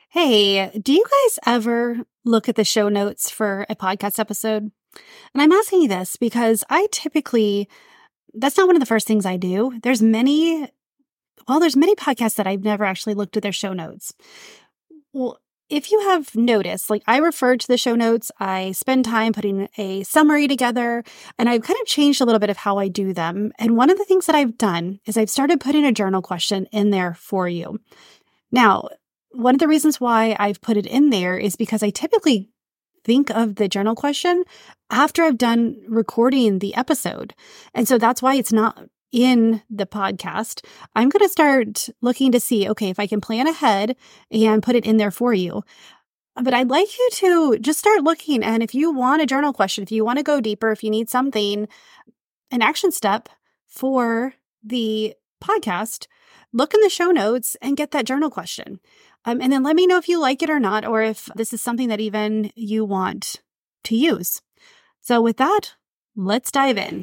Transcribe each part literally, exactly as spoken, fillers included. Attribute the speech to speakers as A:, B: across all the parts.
A: Hey, do you guys ever look at the show notes for a podcast episode? And I'm asking you this because I typically, that's not one of the first things I do. There's many, well, there's many podcasts that I've never actually looked at their show notes. Well, if you have noticed, like I refer to the show notes, I spend time putting a summary together, and I've kind of changed a little bit of how I do them. And one of the things that I've done is I've started putting a journal question in there for you. Now, one of the reasons why I've put it in there is because I typically think of the journal question after I've done recording the episode. And so that's why it's not in the podcast. I'm going to start looking to see, okay, if I can plan ahead and put it in there for you. But I'd like you to just start looking. And if you want a journal question, if you want to go deeper, if you need something, an action step for the podcast, look in the show notes and get that journal question. Um, and then let me know if you like it or not, or if this is something that even you want to use. So with that, let's dive in.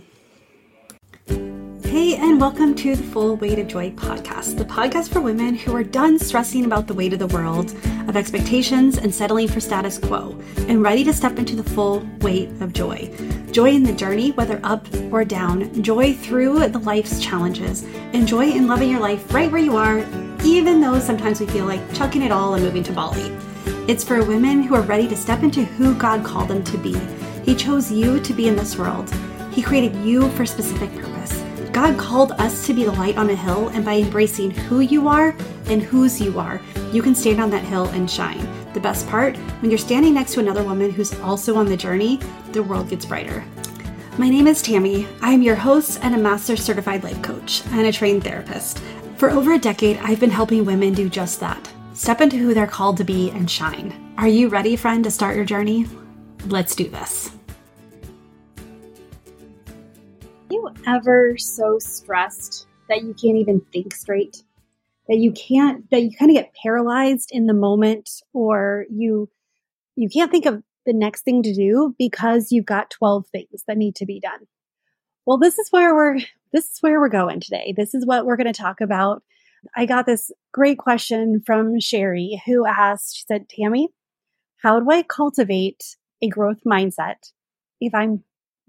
A: Hey, and welcome to the Full Weight of Joy podcast, the podcast for women who are done stressing about the weight of the world, of expectations and settling for status quo, and ready to step into the full weight of joy. Joy in the journey, whether up or down, joy through the life's challenges, and joy in loving your life right where you are, even though sometimes we feel like chucking it all and moving to Bali. It's for women who are ready to step into who God called them to be. He chose you to be in this world. He created you for a specific purpose. God called us to be the light on a hill, and by embracing who you are and whose you are, you can stand on that hill and shine. The best part, when you're standing next to another woman who's also on the journey, the world gets brighter. My name is Tammy. I'm your host and a master certified life coach and a trained therapist. For over a decade, I've been helping women do just that. Step into who they're called to be and shine. Are you ready, friend, to start your journey? Let's do this. Are you ever so stressed that you can't even think straight? That you can't, that you kind of get paralyzed in the moment, or you you can't think of the next thing to do because you've got twelve things that need to be done. Well, this is where we're this is where we're going today. This is what we're going to talk about. I got this great question from Sherry, who asked, she said, Tammy, how do I cultivate a growth mindset if I'm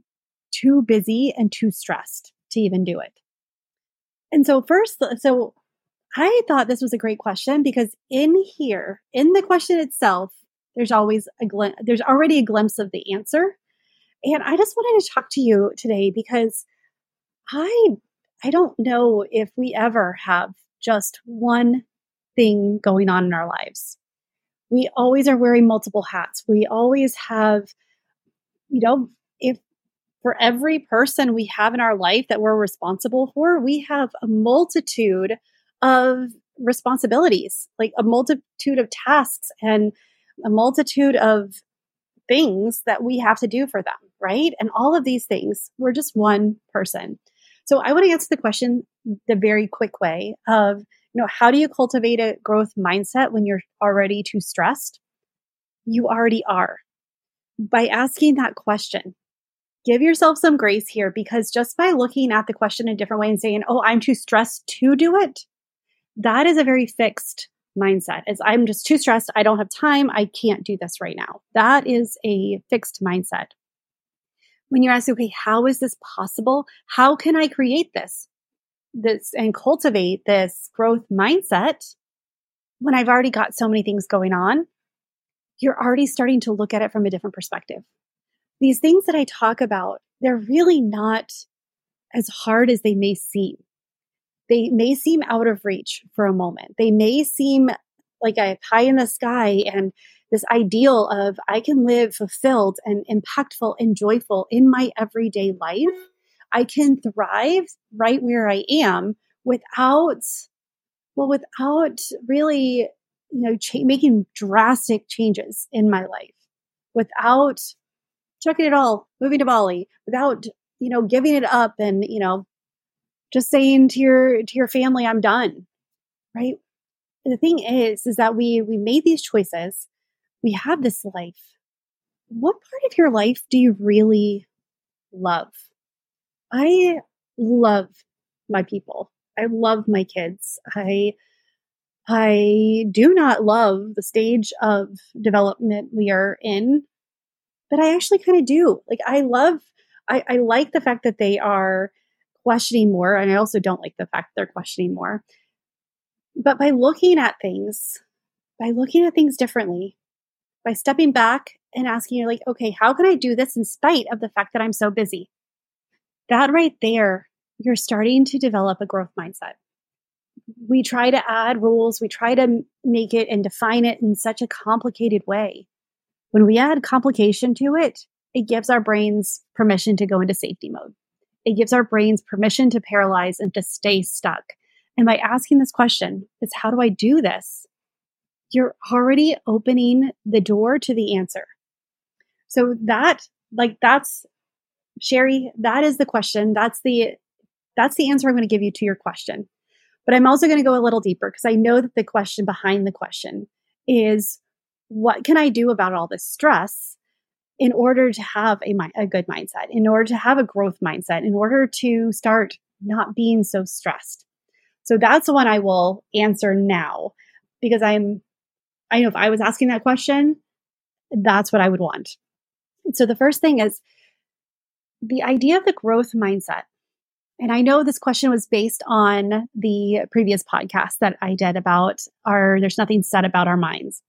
A: too busy and too stressed to even do it? And so first, so I thought this was a great question because in here, in the question itself, there's always a glim- there's already a glimpse of the answer. And I just wanted to talk to you today because I I don't know if we ever have just one thing going on in our lives. We always are wearing multiple hats. We always have, you know, if for every person we have in our life that we're responsible for, we have a multitude of responsibilities, like a multitude of tasks and a multitude of things that we have to do for them, right? And all of these things, we're just one person. So I want to answer the question the very quick way of, you know, how do you cultivate a growth mindset when you're already too stressed? You already are. By asking that question, give yourself some grace here, because just by looking at the question a different way and saying, oh, I'm too stressed to do it, that is a very fixed mindset. As I'm just too stressed. I don't have time. I can't do this right now. That is a fixed mindset. When you're asking, okay, how is this possible? How can I create this, this and cultivate this growth mindset when I've already got so many things going on? You're already starting to look at it from a different perspective. These things that I talk about, they're really not as hard as they may seem. They may seem out of reach for a moment. They may seem like a pie in the sky and this ideal of I can live fulfilled and impactful and joyful in my everyday life. I can thrive right where I am without, well, without really, you know, cha- making drastic changes in my life, without chucking it all, moving to Bali, without, you know, giving it up and, you know, just saying to your to your family, I'm done, right? And the thing is, is that we we made these choices. We have this life. What part of your life do you really love? I love my people. I love my kids. I I do not love the stage of development we are in, but I actually kind of do. Like, I love, I, I like the fact that they are questioning more. And I also don't like the fact they're questioning more. But by looking at things, by looking at things differently, by stepping back and asking you, like, okay, how can I do this in spite of the fact that I'm so busy? That right there, you're starting to develop a growth mindset. We try to add rules, we try to make it and define it in such a complicated way. When we add complication to it, it gives our brains permission to go into safety mode. It gives our brains permission to paralyze and to stay stuck. And by asking this question, is how do I do this? You're already opening the door to the answer. So that, like, that's, Sherry, that is the question. That's the, that's the answer I'm going to give you to your question. But I'm also going to go a little deeper because I know that the question behind the question is, what can I do about all this stress in order to have a, a good mindset, in order to have a growth mindset, in order to start not being so stressed? So that's the one I will answer now because I'm, I know if I was asking that question, that's what I would want. So the first thing is the idea of the growth mindset. And I know this question was based on the previous podcast that I did about our, there's nothing said about our minds.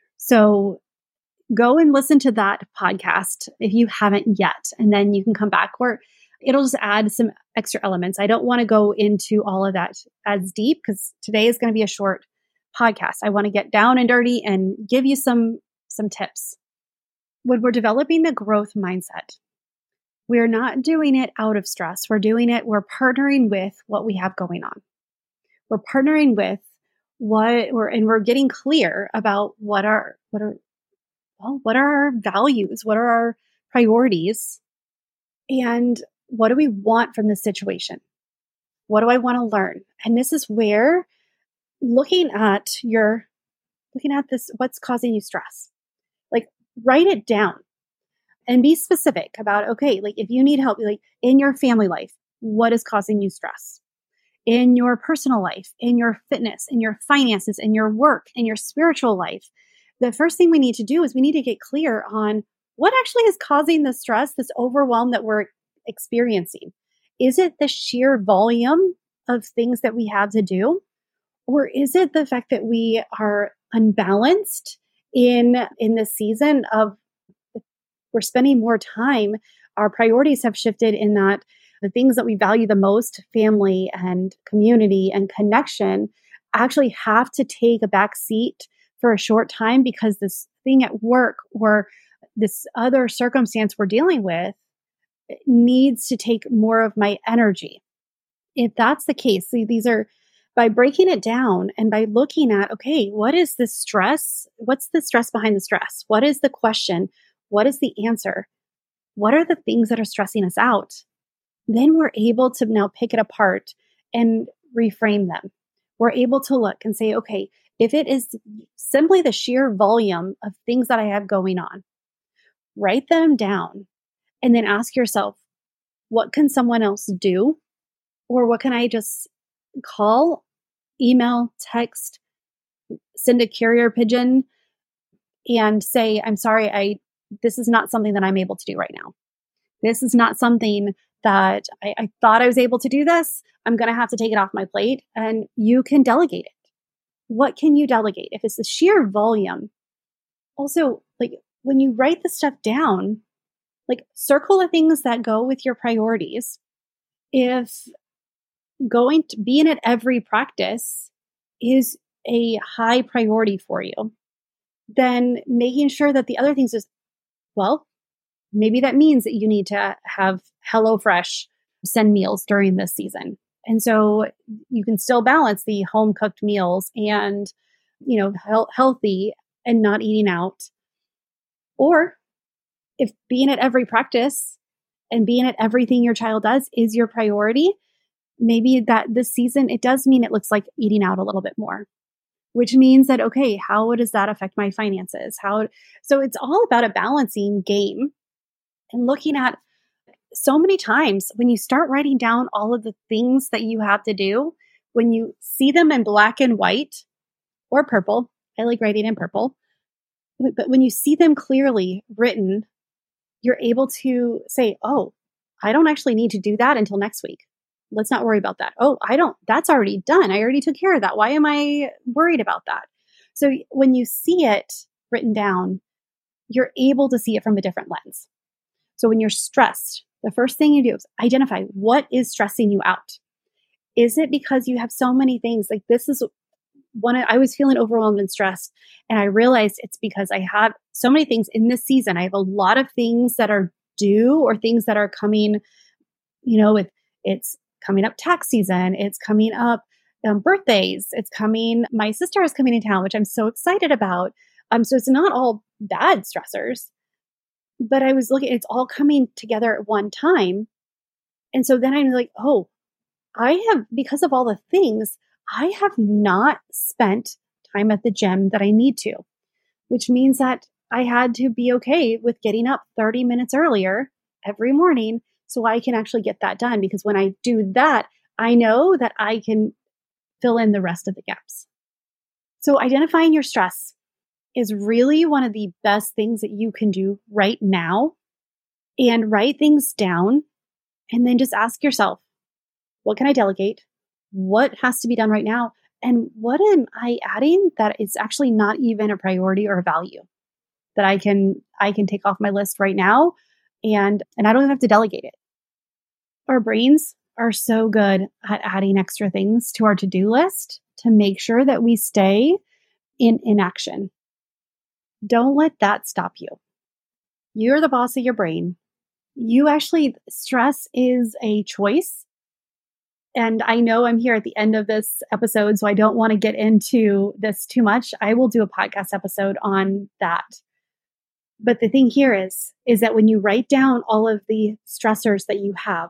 A: So go and listen to that podcast if you haven't yet, and then you can come back where it'll just add some extra elements. I don't want to go into all of that as deep because today is going to be a short podcast. I want to get down and dirty and give you some, some tips. When we're developing the growth mindset, we're not doing it out of stress. We're doing it, we're partnering with what we have going on. We're partnering with what we're, and we're getting clear about what are, what are, well, what are our values? What are our priorities? And what do we want from this situation? What do I want to learn? And this is where looking at your, looking at this, what's causing you stress, like write it down. And be specific about, okay, like if you need help, like in your family life, what is causing you stress? In your personal life, in your fitness, in your finances, in your work, in your spiritual life. The first thing we need to do is we need to get clear on what actually is causing the stress, this overwhelm that we're experiencing. Is it the sheer volume of things that we have to do? Or is it the fact that we are unbalanced in, in the season of we're spending more time, our priorities have shifted in that the things that we value the most, family and community and connection, actually have to take a back seat for a short time because this thing at work or this other circumstance we're dealing with needs to take more of my energy. If that's the case, see, these are by breaking it down and by looking at, okay, what is the stress? What's the stress behind the stress? What is the question? What is the answer? What are the things that are stressing us out? Then we're able to now pick it apart and reframe them. We're able to look and say, okay, if it is simply the sheer volume of things that I have going on, write them down and then ask yourself, what can someone else do? Or what can I just call, email, text, send a carrier pigeon and say, I'm sorry, I this is not something that I'm able to do right now. This is not something that I, I thought I was able to do this. I'm going to have to take it off my plate, and you can delegate it. What can you delegate? If it's the sheer volume, also like when you write the stuff down, like circle the things that go with your priorities. If going to being at every practice is a high priority for you, then making sure that the other things is, well, maybe that means that you need to have HelloFresh send meals during this season. And so you can still balance the home cooked meals and, you know, he- healthy and not eating out. Or if being at every practice and being at everything your child does is your priority, maybe that this season, it does mean it looks like eating out a little bit more, which means that, okay, how does that affect my finances? How, so it's all about a balancing game and looking at so many times when you start writing down all of the things that you have to do, when you see them in black and white, or purple. I like writing in purple. But when you see them clearly written, you're able to say, oh, I don't actually need to do that until next week. Let's not worry about that. Oh, I don't, that's already done. I already took care of that. Why am I worried about that? So when you see it written down, you're able to see it from a different lens. So when you're stressed, the first thing you do is identify what is stressing you out. Is it because you have so many things? Like this is one, I was feeling overwhelmed and stressed. And I realized it's because I have so many things in this season. I have a lot of things that are due or things that are coming, you know, with it's coming up tax season. It's coming up um, birthdays. It's coming, my sister is coming to town, which I'm so excited about. Um, so it's not all bad stressors, but I was looking, it's all coming together at one time. And so then I'm like, oh, I have, because of all the things, I have not spent time at the gym that I need to, which means that I had to be okay with getting up thirty minutes earlier every morning so I can actually get that done. Because when I do that, I know that I can fill in the rest of the gaps. So identifying your stress is really one of the best things that you can do right now, and write things down and then just ask yourself, what can I delegate? What has to be done right now? And what am I adding that is actually not even a priority or a value that I can I can take off my list right now, and and I don't even have to delegate it. Our brains are so good at adding extra things to our to-do list to make sure that we stay in inaction. Don't let that stop you. You're the boss of your brain. You actually, stress is a choice. And I know I'm here at the end of this episode, so I don't want to get into this too much. I will do a podcast episode on that. But the thing here is, is that when you write down all of the stressors that you have,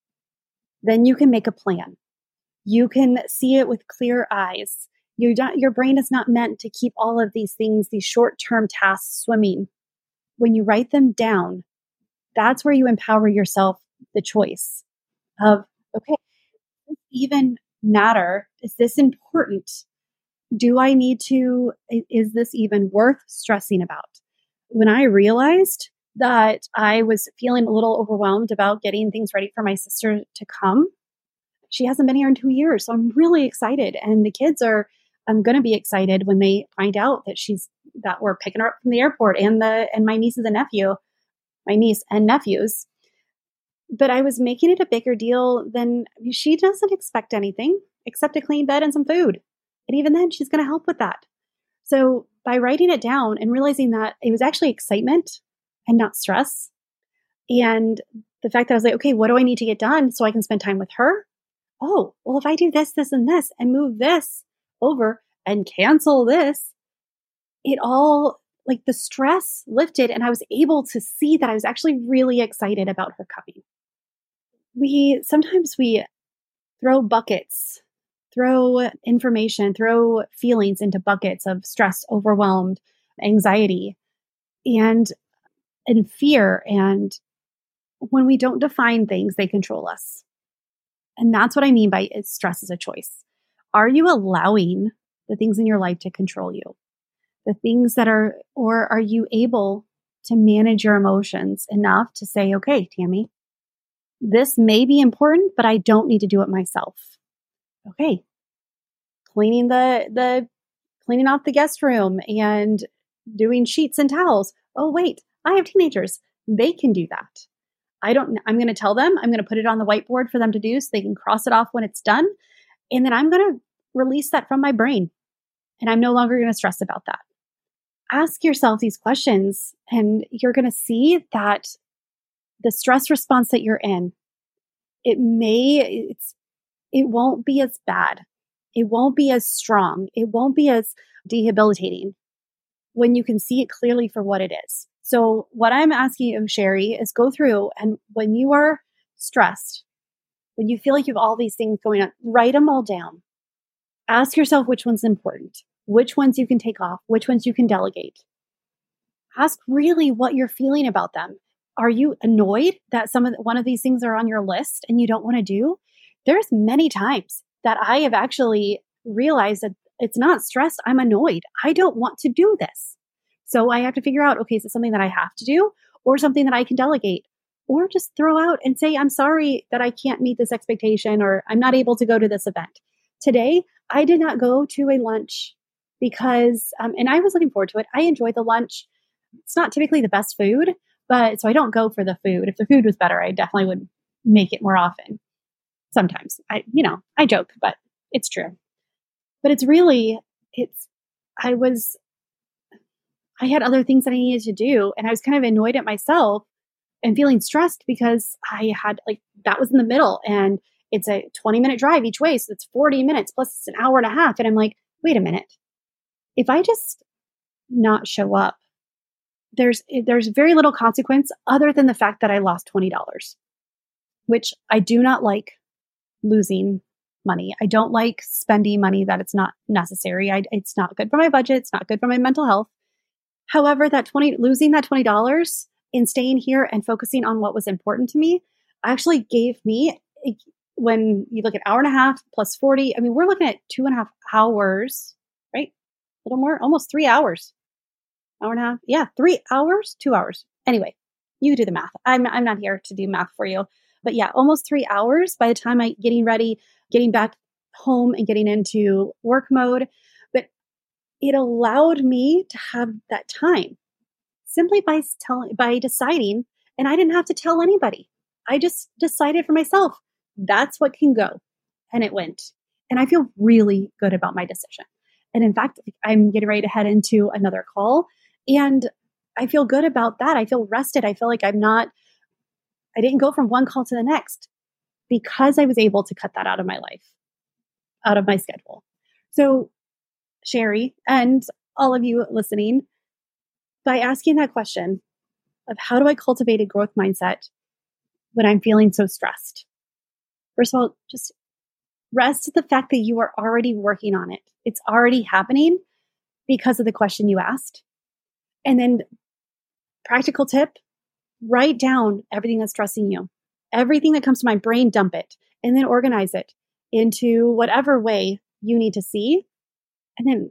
A: then you can make a plan. You can see it with clear eyes. You don't, your brain is not meant to keep all of these things, these short-term tasks swimming. When you write them down, that's where you empower yourself the choice of, okay, does this even matter? Is this important? Do I need to, is this even worth stressing about? When I realized that I was feeling a little overwhelmed about getting things ready for my sister to come, she hasn't been here in two years. So I'm really excited. And the kids are, I'm going to be excited when they find out that she's, that we're picking her up from the airport, and the, and my nieces and nephew, my niece and nephews. But I was making it a bigger deal than, she doesn't expect anything except a clean bed and some food. And even then she's going to help with that. So by writing it down and realizing that it was actually excitement and not stress, and the fact that I was like, okay, what do I need to get done so I can spend time with her? Oh, well, if I do this, this, and this, and move this over and cancel this, it all, like, the stress lifted, and I was able to see that I was actually really excited about her coming. We, sometimes we throw buckets, throw information, throw feelings into buckets of stress, overwhelmed, anxiety, and, and fear. And when we don't define things, they control us. And that's what I mean by it, stress is a choice. Are you allowing the things in your life to control you? The things that are, or are you able to manage your emotions enough to say, okay, Tammy, this may be important, but I don't need to do it myself. Okay. Cleaning the, the, cleaning off the guest room and doing sheets and towels. Oh, wait, I have teenagers. They can do that. I don't, I'm going to tell them, I'm going to put it on the whiteboard for them to do so they can cross it off when it's done. And then I'm going to release that from my brain. And I'm no longer going to stress about that. Ask yourself these questions, and you're going to see that the stress response that you're in, it may, it's, it won't be as bad. It won't be as strong. It won't be as debilitating when you can see it clearly for what it is. So what I'm asking you, Sherry, is go through, and when you are stressed, when you feel like you have all these things going on, write them all down. Ask yourself which one's important, which ones you can take off, which ones you can delegate. Ask really what you're feeling about them. Are you annoyed that some of the, one of these things are on your list and you don't want to do? There's many times that I have actually realized that it's not stress. I'm annoyed. I don't want to do this. So I have to figure out, okay, is it something that I have to do or something that I can delegate or just throw out and say, I'm sorry that I can't meet this expectation or I'm not able to go to this event. Today, I did not go to a lunch because, um, and I was looking forward to it. I enjoyed the lunch. It's not typically the best food, but so I don't go for the food. If the food was better, I definitely would make it more often. Sometimes I, you know, I joke, but it's true. But it's really, it's, I was, I had other things that I needed to do. And I was kind of annoyed at myself and feeling stressed because I had like, that was in the middle and it's a twenty minute drive each way. So it's forty minutes plus it's an hour and a half. And I'm like, wait a minute. If I just not show up, there's, there's very little consequence other than the fact that I lost twenty dollars, which I do not like losing money. I don't like spending money that it's not necessary. I, it's not good for my budget. It's not good for my mental health. However, that twenty, losing that twenty dollars in staying here and focusing on what was important to me actually gave me, when you look at hour and a half plus forty, I mean, we're looking at two and a half hours, right? A little more, almost three hours, hour and a half. Yeah. Three hours, two hours. Anyway, you do the math. I'm, I'm not here to do math for you, but yeah, almost three hours by the time I getting ready, getting back home and getting into work mode. But it allowed me to have that time simply by telling, by deciding, and I didn't have to tell anybody. I just decided for myself, that's what can go. And it went. And I feel really good about my decision. And in fact, I'm getting ready to head into another call and I feel good about that. I feel rested. I feel like I'm not, I didn't go from one call to the next because I was able to cut that out of my life, out of my schedule. So Sherry and all of you listening, by asking that question of how do I cultivate a growth mindset when I'm feeling so stressed? First of all, just rest the fact that you are already working on it. It's already happening because of the question you asked. And then practical tip, write down everything that's stressing you. Everything that comes to my brain, dump it, and then organize it into whatever way you need to see. And then,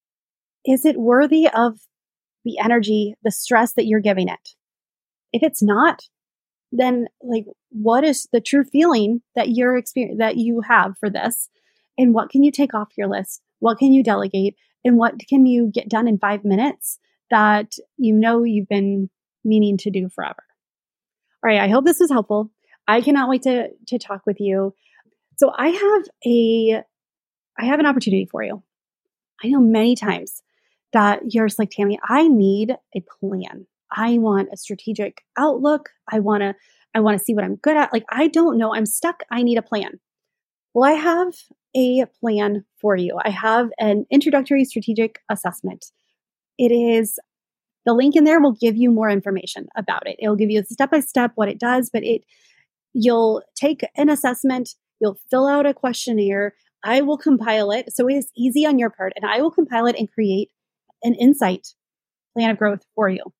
A: is it worthy of the energy, the stress that you're giving it? If it's not, then like, what is the true feeling that you're experience that you have for this? And what can you take off your list? What can you delegate? And what can you get done in five minutes that you know you've been meaning to do forever? All right. I hope this was helpful. I cannot wait to, to talk with you. So I have a, I have an opportunity for you. I know many times that you're just like, Tammy, I need a plan. I want a strategic outlook. I want to, I want to see what I'm good at. Like, I don't know. I'm stuck. I need a plan. Well, I have a plan for you. I have an introductory strategic assessment. It is, the link in there will give you more information about it. It'll give you step by step what it does, but it, you'll take an assessment, you'll fill out a questionnaire. I will compile it. So it is easy on your part, and I will compile it and create an insight plan of growth for you.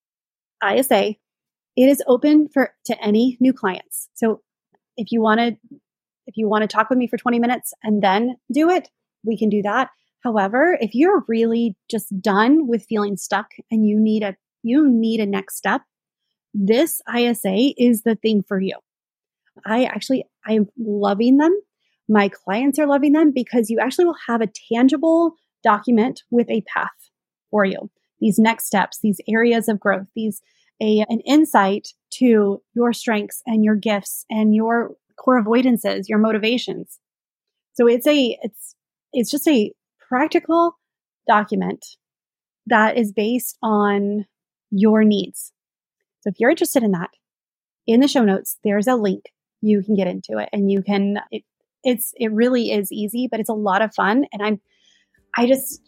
A: I S A, it is open for to any new clients. So if you want to, if you want to talk with me for twenty minutes and then do it, we can do that. However, if you're really just done with feeling stuck and you need a, you need a next step, this I S A is the thing for you. I actually, I'm loving them. My clients are loving them because you actually will have a tangible document with a path for you. These next steps, these areas of growth, these a, an insight to your strengths and your gifts and your core avoidances, your motivations. So it's a, it's, it's just a practical document that is based on your needs. So if you're interested in that, in the show notes, there's a link. You can get into it and you can, it, it's, it really is easy, but it's a lot of fun. And I'm, I just,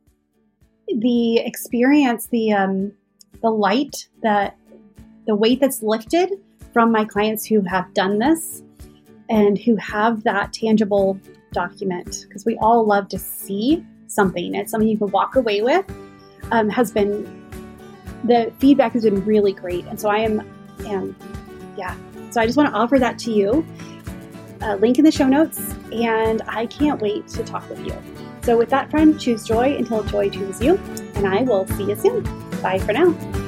A: the experience, the, um, the light, the, the weight that's lifted from my clients who have done this and who have that tangible document, because we all love to see something. It's something you can walk away with, um, has been, the feedback has been really great. And so I am, am yeah. So I just want to offer that to you. Uh, link in the show notes, and I can't wait to talk with you. So with that, friend, choose joy until joy chooses you, and I will see you soon. Bye for now.